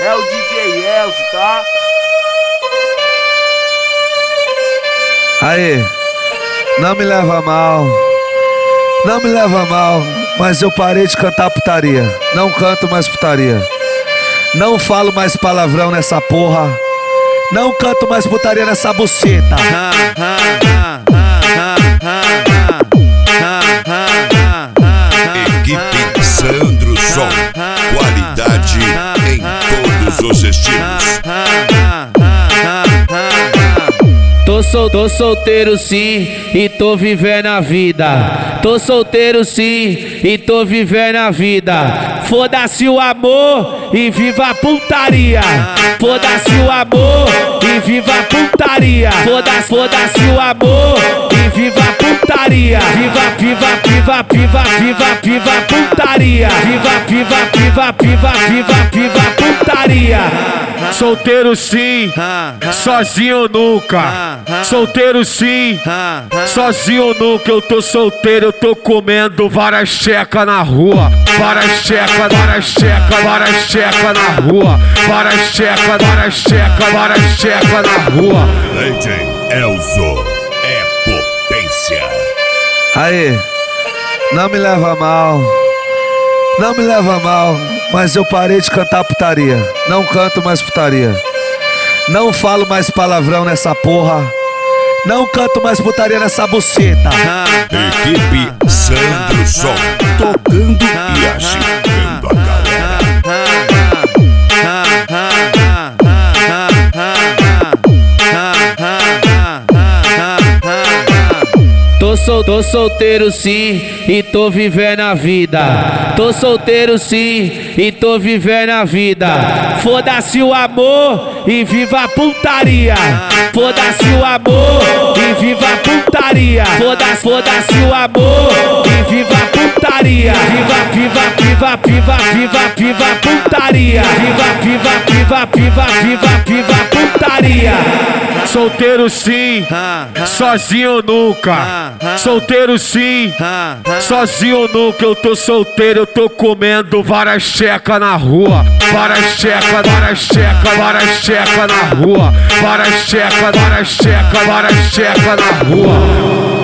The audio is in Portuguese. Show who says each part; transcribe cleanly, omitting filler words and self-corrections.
Speaker 1: É o DJ Elcio, tá?
Speaker 2: Aí, não me leva mal, não me leva mal, mas eu parei de cantar putaria. Não canto mais putaria. Não falo mais palavrão nessa porra. Não canto mais putaria nessa buceta.
Speaker 3: Equipe Sandro Som, qualidade em todos os estilos.
Speaker 4: Tô solteiro sim e tô vivendo a vida. Tô solteiro sim e tô vivendo a vida. Foda-se o amor e viva a putaria. Foda-se o amor e viva a putaria. Foda-se o amor e viva a putaria. Viva a putaria. Viva a putaria.
Speaker 5: Solteiro sim, sozinho nunca. Solteiro sim, sozinho nunca. Eu tô solteiro, eu tô comendo várias checas na rua. Várias checas na rua. Várias checas na rua.
Speaker 3: DJ Elcio é potência.
Speaker 2: Aí, não me leva mal, não me leva mal, mas eu parei de cantar putaria. Não canto mais putaria. Não falo mais palavrão nessa porra. Não canto mais putaria nessa buceta.
Speaker 3: Equipe Sandro Som, tocando e agitando a galera.
Speaker 4: Tô solteiro sim e tô vivendo a vida. Tô solteiro sim e tô vivendo a vida. Foda-se o amor e viva a putaria. Foda-se o amor e viva a putaria. Foda-se o amor e viva a putaria. Viva a putaria. Viva a putaria.
Speaker 5: Solteiro sim, sozinho nunca. Solteiro sim, sozinho nunca. Eu tô solteiro, eu tô comendo várias checas na rua. Várias checas na rua. Várias checas na rua.